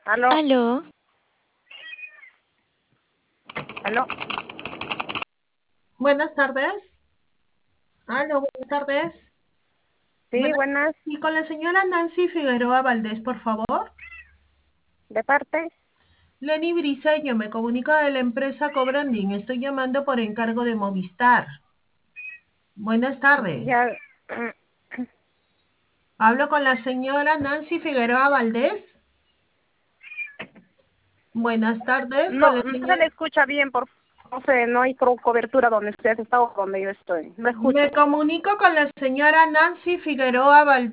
Aló, Aló, aló. Buenas tardes. Aló, buenas tardes. Sí, Buenas, buenas. y con la señora Nancy Figueroa Valdés, por favor. ¿De parte? Lenny Briseño, me comunico de la empresa Cobranding. Estoy llamando por encargo de Movistar. Buenas tardes. Ya. Hablo con la señora Nancy Figueroa Valdés. Buenas tardes, con No, la no se le señora. escucha bien, no sé, no hay cobertura donde usted está o donde yo estoy. No escucho. Me comunico con la señora Nancy Figueroa Valdés.